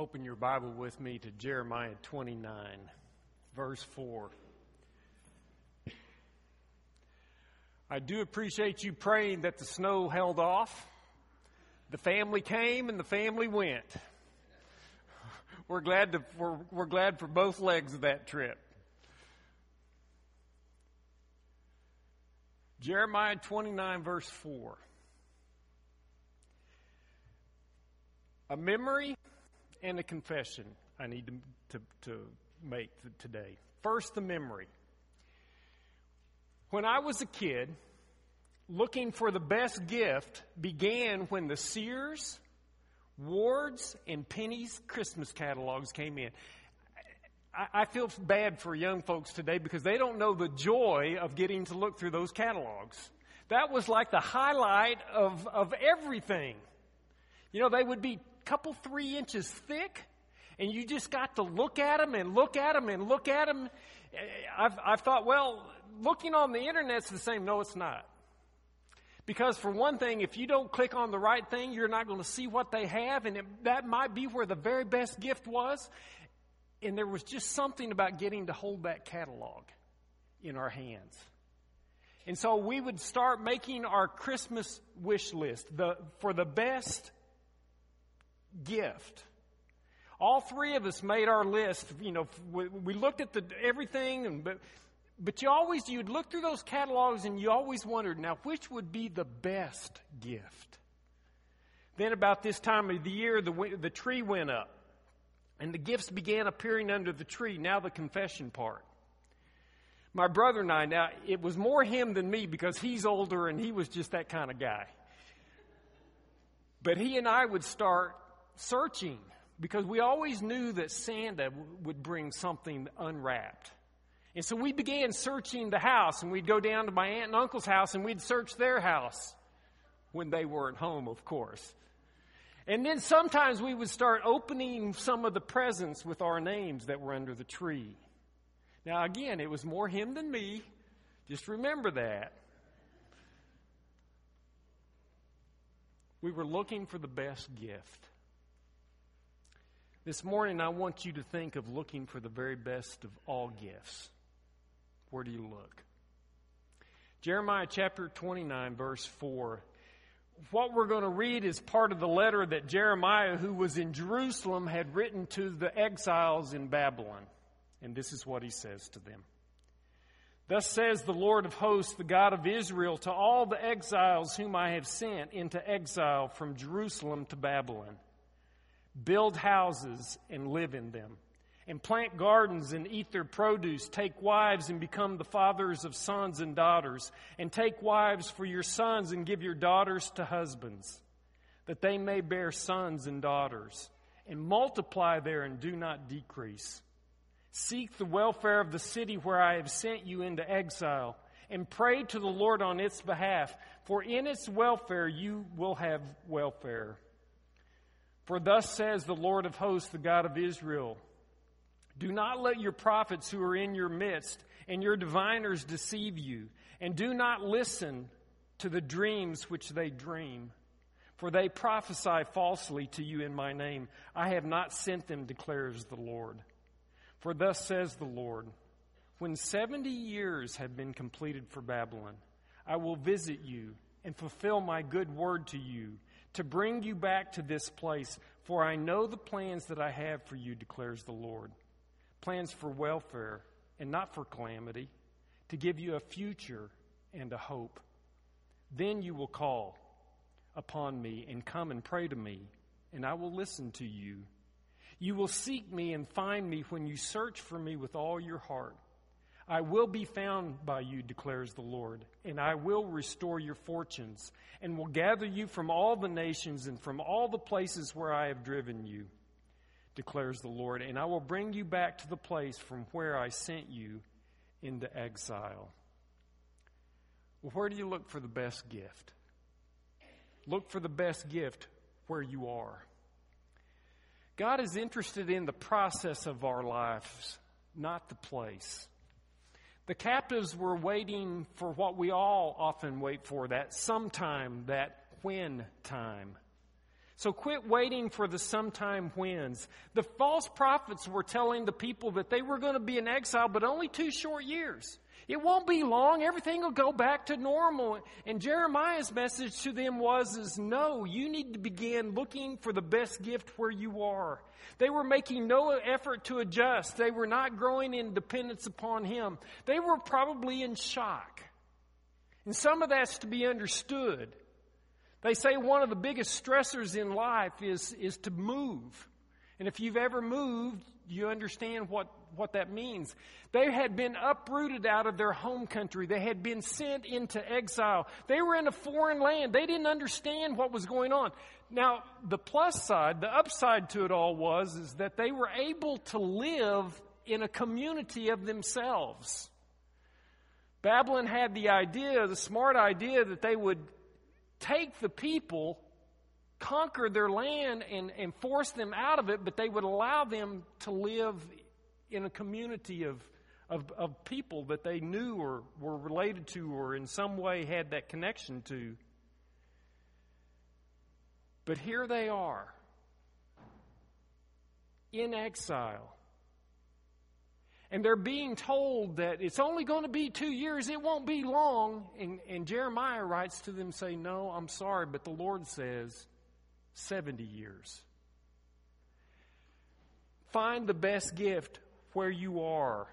Open your Bible with me to Jeremiah 29, verse 4. I do appreciate you praying that the snow held off. The family came and the family went. We're glad for both legs of that trip. Jeremiah 29, verse 4. A memory and a confession I need to make today. First, the memory. When I was a kid, looking for the best gift began when the Sears, Ward's, and Penny's Christmas catalogs came in. I feel bad for young folks today because they don't know the joy of getting to look through those catalogs. That was like the highlight of everything. You know, they would be couple 3 inches thick, and you just got to look at them and look at them and look at them. I've thought, well, looking on the internet's the same. No, it's not. Because for one thing, if you don't click on the right thing, you're not going to see what they have, and that might be where the very best gift was. And there was just something about getting to hold that catalog in our hands. And so we would start making our Christmas wish list for the best gift. All three of us made our list. You know, we looked at everything, but you'd look through those catalogs and you always wondered, now which would be the best gift? Then about this time of the year, the tree went up, and the gifts began appearing under the tree. Now the confession part. My brother and I, now it was more him than me because he's older and he was just that kind of guy. But he and I would start searching because we always knew that Santa would bring something unwrapped. And so we began searching the house, and we'd go down to my aunt and uncle's house and we'd search their house when they weren't home, of course. And then sometimes we would start opening some of the presents with our names that were under the tree. Now again, it was more him than me. Just remember that. We were looking for the best gift. This morning, I want you to think of looking for the very best of all gifts. Where do you look? Jeremiah chapter 29, verse 4. What we're going to read is part of the letter that Jeremiah, who was in Jerusalem, had written to the exiles in Babylon. And this is what he says to them. Thus says the Lord of hosts, the God of Israel, to all the exiles whom I have sent into exile from Jerusalem to Babylon. Build houses and live in them, and plant gardens and eat their produce. Take wives and become the fathers of sons and daughters, and take wives for your sons and give your daughters to husbands, that they may bear sons and daughters, and multiply there and do not decrease. Seek the welfare of the city where I have sent you into exile, and pray to the Lord on its behalf, for in its welfare you will have welfare. For thus says the Lord of hosts, the God of Israel, do not let your prophets who are in your midst and your diviners deceive you, and do not listen to the dreams which they dream. For they prophesy falsely to you in my name. I have not sent them, declares the Lord. For thus says the Lord, when 70 years have been completed for Babylon, I will visit you and fulfill my good word to you, to bring you back to this place, for I know the plans that I have for you, declares the Lord. Plans for welfare and not for calamity, to give you a future and a hope. Then you will call upon me and come and pray to me, and I will listen to you. You will seek me and find me when you search for me with all your heart. I will be found by you, declares the Lord, and I will restore your fortunes, and will gather you from all the nations and from all the places where I have driven you, declares the Lord, and I will bring you back to the place from where I sent you into exile. Well, where do you look for the best gift? Look for the best gift where you are. God is interested in the process of our lives, not the place. The captives were waiting for what we all often wait for, that sometime, that when time. So quit waiting for the sometime whens. The false prophets were telling the people that they were going to be in exile, but only 2 short years. It won't be long. Everything will go back to normal. And Jeremiah's message to them was no, you need to begin looking for the best gift where you are. They were making no effort to adjust. They were not growing in dependence upon Him. They were probably in shock. And some of that's to be understood. They say one of the biggest stressors in life is to move. And if you've ever moved, you understand what that means. They had been uprooted out of their home country. They had been sent into exile. They were in a foreign land. They didn't understand what was going on. Now, the plus side, the upside to it all is that they were able to live in a community of themselves. Babylon had the smart idea that they would take the people, conquer their land, and force them out of it, but they would allow them to live in a community of people that they knew or were related to or in some way had that connection to. But here they are, in exile. And they're being told that it's only going to be 2 years, it won't be long. And Jeremiah writes to them, say, no, I'm sorry, but the Lord says 70 years. Find the best gift where you are.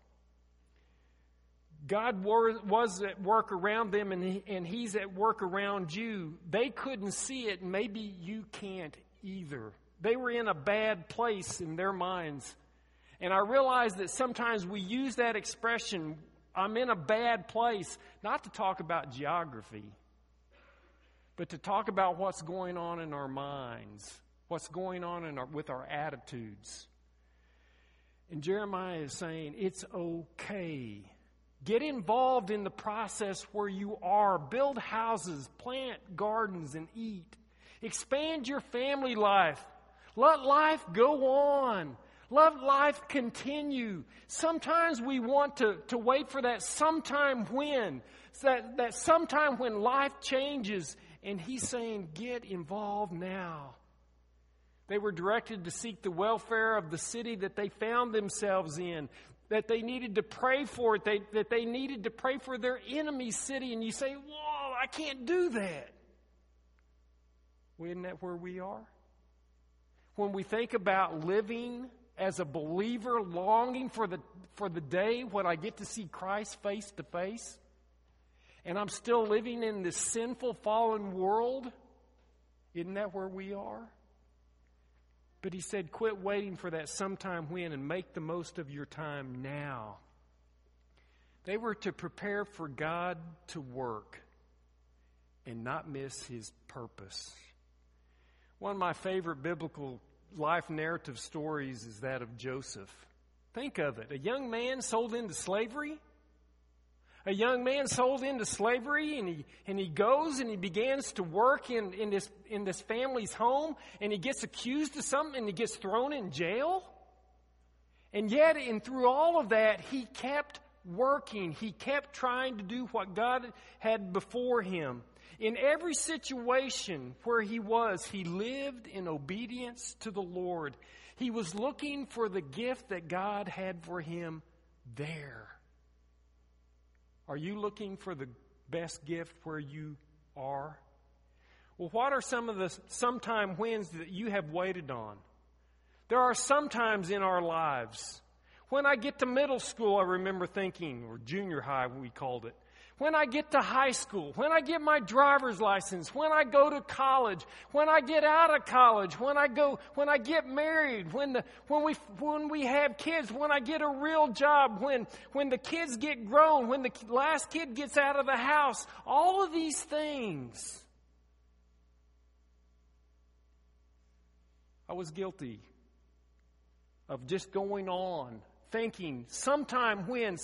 God was at work around them, and He's at work around you. They couldn't see it, and maybe you can't either. They were in a bad place in their minds. And I realize that sometimes we use that expression, I'm in a bad place, not to talk about geography, but to talk about what's going on in our minds, what's going on with our attitudes. And Jeremiah is saying, it's okay. Get involved in the process where you are. Build houses, plant gardens, and eat. Expand your family life. Let life go on. Let life continue. Sometimes we want to wait for that sometime when. That sometime when life changes. And He's saying, get involved now. They were directed to seek the welfare of the city that they found themselves in. That they needed to pray for it. That they needed to pray for their enemy's city. And you say, whoa, I can't do that. Well, isn't that where we are? When we think about living as a believer, longing for the day when I get to see Christ face to face, and I'm still living in this sinful, fallen world, isn't that where we are? But He said, quit waiting for that sometime when and make the most of your time now. They were to prepare for God to work and not miss His purpose. One of my favorite biblical life narrative stories is that of Joseph. Think of it. A young man sold into slavery. A young man sold into slavery, and he goes and he begins to work in this family's home, and he gets accused of something, and he gets thrown in jail. And yet, through all of that, he kept working. He kept trying to do what God had before him. In every situation where he was, he lived in obedience to the Lord. He was looking for the gift that God had for him there. Are you looking for the best gift where you are? Well, what are some of the sometime whens that you have waited on? There are sometimes in our lives. When I get to middle school, I remember thinking, or junior high we called it. When I get to high school, when I get my driver's license, when I go to college, when I get out of college, when I get married, when we have kids, when I get a real job, when the kids get grown, when the last kid gets out of the house, all of these things. I was guilty of just going on, thinking, sometime when.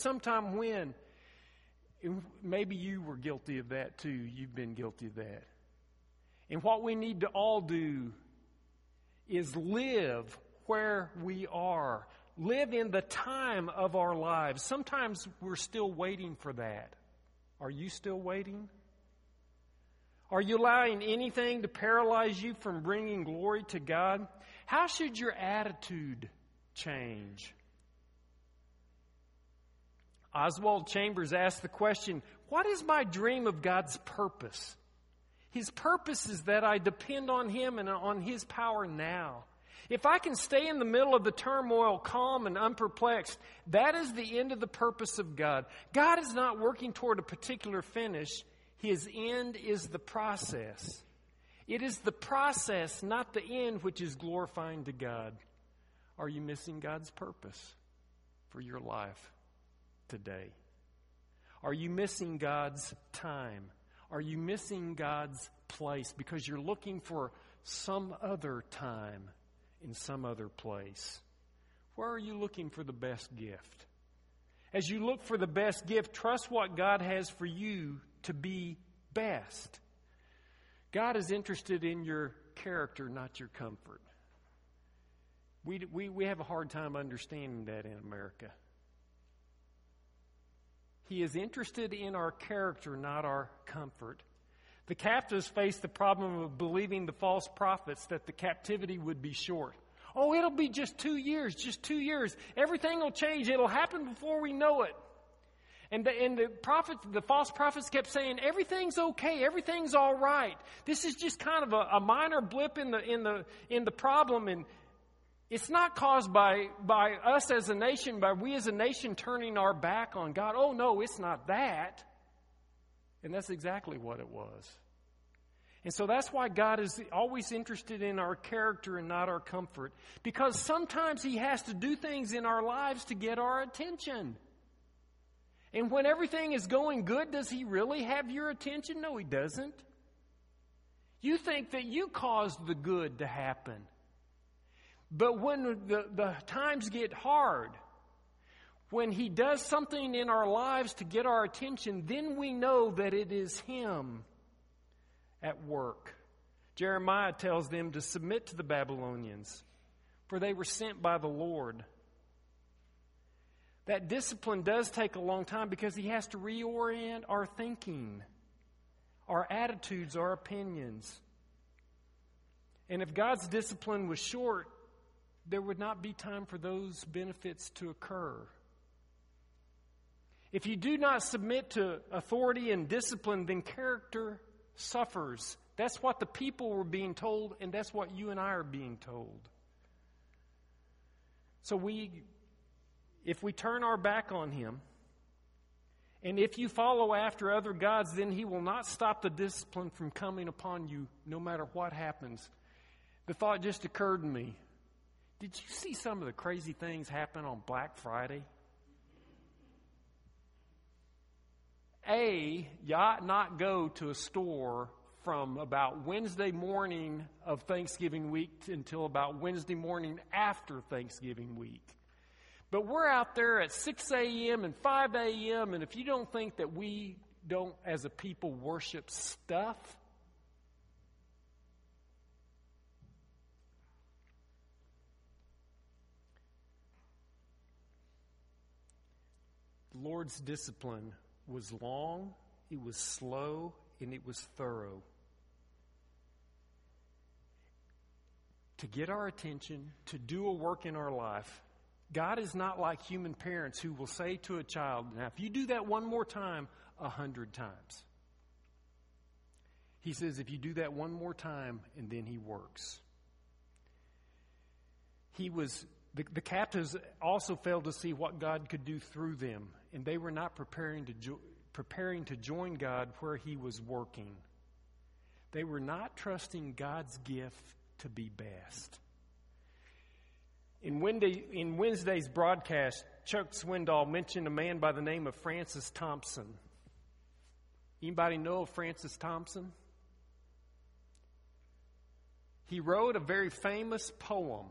Maybe you were guilty of that too. You've been guilty of that. And what we need to all do is live where we are. Live in the time of our lives. Sometimes we're still waiting for that. Are you still waiting? Are you allowing anything to paralyze you from bringing glory to God? How should your attitude change? Oswald Chambers asked the question, what is my dream of God's purpose? His purpose is that I depend on Him and on His power now. If I can stay in the middle of the turmoil, calm and unperplexed, that is the end of the purpose of God. God is not working toward a particular finish. His end is the process. It is the process, not the end, which is glorifying to God. Are you missing God's purpose for your life today? Are you missing God's time? Are you missing God's place because you're looking for some other time in some other place? Where are you looking for the best gift? As you look for the best gift, trust what God has for you to be best. God is interested in your character, not your comfort. We have a hard time understanding that in America. He is interested in our character, not our comfort. The captives faced the problem of believing the false prophets that the captivity would be short. Oh, it'll be just 2 years, just 2 years. Everything will change. It'll happen before we know it. And the false prophets kept saying, everything's okay, everything's all right. This is just kind of a minor blip in the problem, and it's not caused by us as a nation, by we as a nation turning our back on God. Oh no, it's not that. And that's exactly what it was. And so that's why God is always interested in our character and not our comfort. Because sometimes He has to do things in our lives to get our attention. And when everything is going good, does He really have your attention? No, He doesn't. You think that you caused the good to happen. But when the times get hard, when He does something in our lives to get our attention, then we know that it is Him at work. Jeremiah tells them to submit to the Babylonians, for they were sent by the Lord. That discipline does take a long time because He has to reorient our thinking, our attitudes, our opinions. And if God's discipline was short, there would not be time for those benefits to occur. If you do not submit to authority and discipline, then character suffers. That's what the people were being told, and that's what you and I are being told. So if we turn our back on Him, and if you follow after other gods, then He will not stop the discipline from coming upon you no matter what happens. The thought just occurred to me. Did you see some of the crazy things happen on Black Friday? You ought not go to a store from about Wednesday morning of Thanksgiving week until about Wednesday morning after Thanksgiving week. But we're out there at 6 a.m. and 5 a.m., and if you don't think that we don't, as a people, worship stuff, the Lord's discipline was long, it was slow, and it was thorough. To get our attention, to do a work in our life. God is not like human parents who will say to a child, now if you do that one more time, 100 times. He says if you do that one more time, and then He works. The captives also failed to see what God could do through them, and they were not preparing to join God where He was working. They were not trusting God's gift to be best. In Wednesday's broadcast, Chuck Swindoll mentioned a man by the name of Francis Thompson. Anybody know of Francis Thompson? He wrote a very famous poem.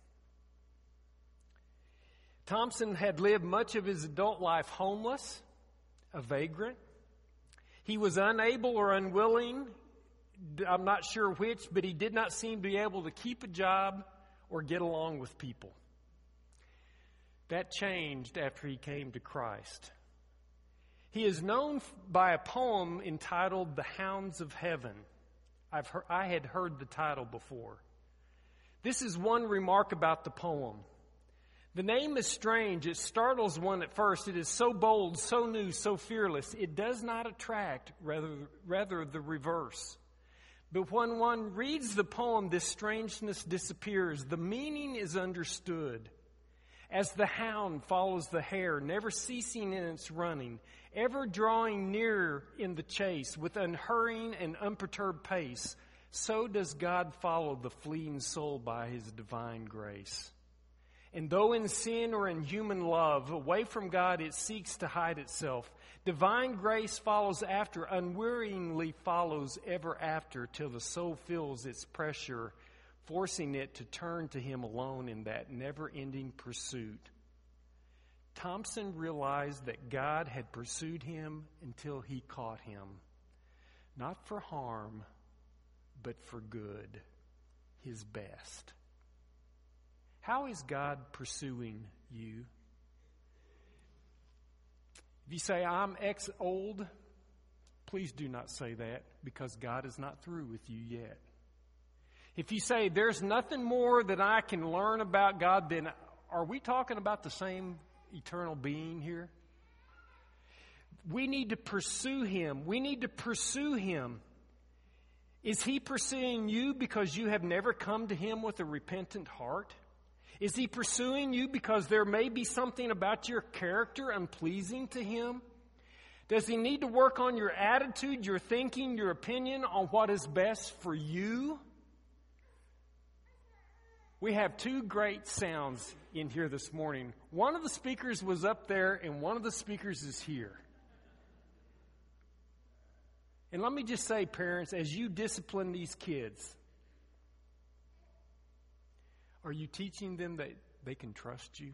Thompson had lived much of his adult life homeless, a vagrant. He was unable or unwilling, I'm not sure which, but he did not seem to be able to keep a job or get along with people. That changed after he came to Christ. He is known by a poem entitled The Hounds of Heaven. I had heard the title before. This is one remark about the poem. The name is strange. It startles one at first. It is so bold, so new, so fearless. It does not attract, rather the reverse. But when one reads the poem, this strangeness disappears. The meaning is understood. As the hound follows the hare, never ceasing in its running, ever drawing nearer in the chase with unhurrying and unperturbed pace, so does God follow the fleeing soul by His divine grace. And though in sin or in human love, away from God it seeks to hide itself, divine grace follows after, unwearyingly follows ever after, till the soul feels its pressure, forcing it to turn to Him alone in that never-ending pursuit. Thompson realized that God had pursued him until He caught him, not for harm, but for good, His best. How is God pursuing you? If you say, I'm old, please do not say that, because God is not through with you yet. If you say, there's nothing more that I can learn about God, then are we talking about the same eternal being here? We need to pursue Him. We need to pursue Him. Is He pursuing you because you have never come to Him with a repentant heart? Is He pursuing you because there may be something about your character unpleasing to Him? Does He need to work on your attitude, your thinking, your opinion on what is best for you? We have two great sounds in here this morning. One of the speakers was up there and one of the speakers is here. And let me just say, parents, as you discipline these kids, are you teaching them that they can trust you?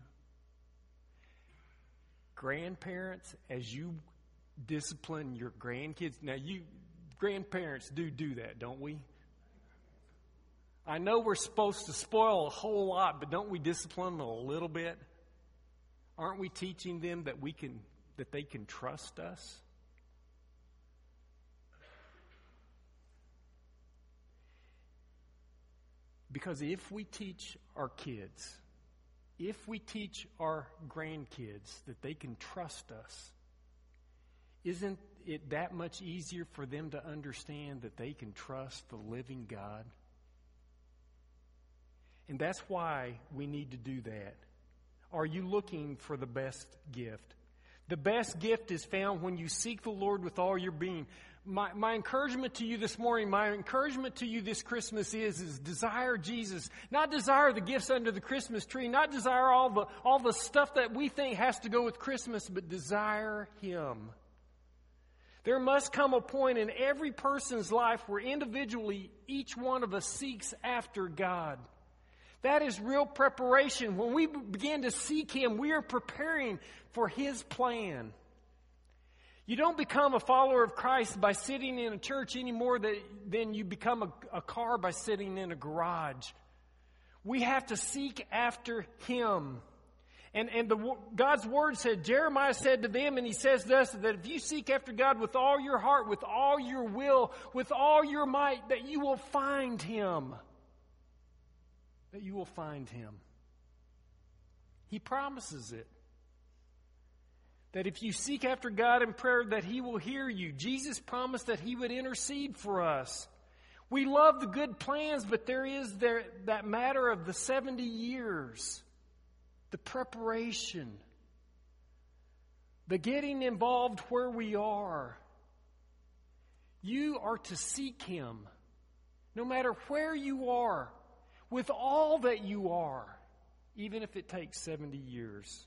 Grandparents, as you discipline your grandkids, now you grandparents do that, don't we? I know we're supposed to spoil a whole lot, but don't we discipline them a little bit? Aren't we teaching them that they can trust us? Because if we teach our kids, if we teach our grandkids that they can trust us, isn't it that much easier for them to understand that they can trust the living God? And that's why we need to do that. Are you looking for the best gift? The best gift is found when you seek the Lord with all your being. My encouragement to you this morning, my encouragement to you this Christmas is desire Jesus. Not desire the gifts under the Christmas tree, not desire all the stuff that we think has to go with Christmas, but desire Him. There must come a point in every person's life where individually each one of us seeks after God. That is real preparation. When we begin to seek Him, we are preparing for His plan. You don't become a follower of Christ by sitting in a church any more than you become a car by sitting in a garage. We have to seek after Him. And God's Word said, Jeremiah said to them, and he says to us, that if you seek after God with all your heart, with all your will, with all your might, that you will find Him. That you will find Him. He promises it. That if you seek after God in prayer, that He will hear you. Jesus promised that He would intercede for us. We love the good plans, but there is that matter of the 70 years. The preparation. The getting involved where we are. You are to seek Him. No matter where you are. With all that you are, even if it takes 70 years.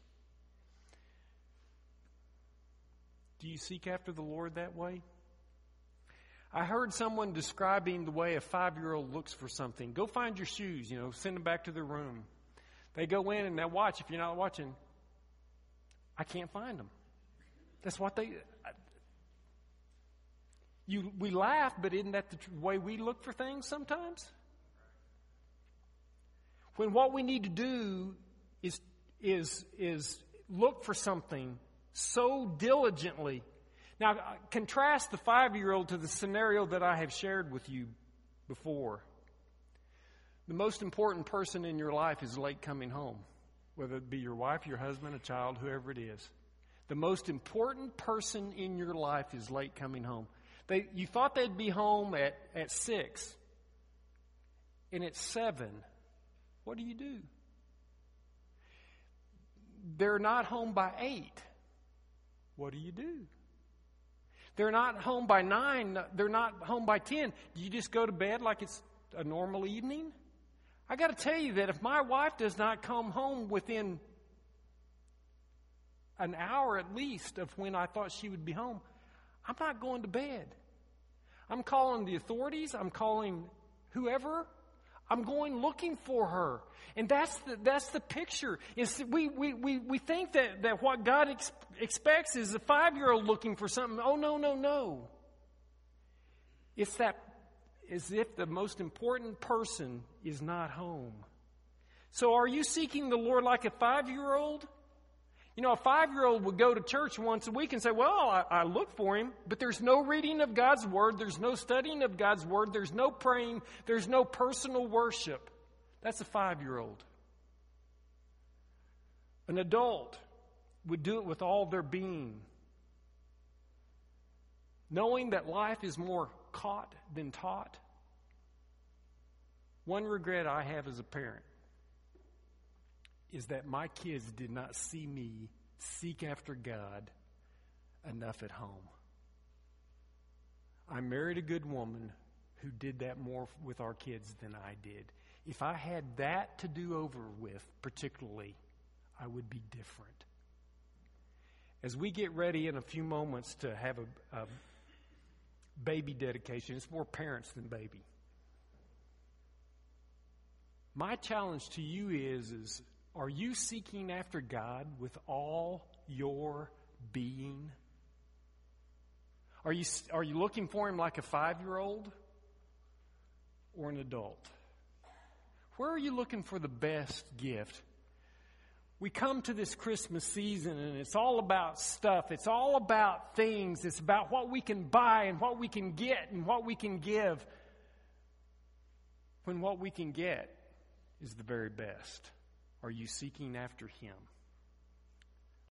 Do you seek after the Lord that way? I heard someone describing the way a 5-year-old looks for something. Go find your shoes, send them back to their room. They go in and now watch. If you're not watching, I can't find them. That's what we laugh, but isn't that the way we look for things sometimes? When what we need to do is look for something so diligently. Now, contrast the 5-year-old to the scenario that I have shared with you before. The most important person in your life is late coming home, whether it be your wife, your husband, a child, whoever it is. The most important person in your life is late coming home. You thought they'd be home at 6, and it's 7. What do you do? They're not home by 8. What do you do? They're not home by 9. They're not home by 10. Do you just go to bed like it's a normal evening? I got to tell you that if my wife does not come home within an hour at least of when I thought she would be home, I'm not going to bed. I'm calling the authorities. I'm calling whoever. I'm going looking for her. And that's the picture. Is we think that what God expects is a 5-year-old looking for something. Oh, no. It's that as if the most important person is not home. So are you seeking the Lord like a 5-year-old? You know, a 5-year-old would go to church once a week and say, well, I look for him, but there's no reading of God's Word, there's no studying of God's Word, there's no praying, there's no personal worship. That's a 5-year-old. An adult would do it with all their being, knowing that life is more caught than taught. One regret I have as a parent is that my kids did not see me seek after God enough at home. I married a good woman who did that more with our kids than I did. If I had that to do over with, particularly, I would be different. As we get ready in a few moments to have a baby dedication, it's more parents than baby. My challenge to you is are you seeking after God with all your being? Are you looking for Him like a 5-year-old or an adult? Where are you looking for the best gift? We come to this Christmas season and it's all about stuff. It's all about things. It's about what we can buy and what we can get and what we can give. When what we can get is the very best. Are you seeking after Him?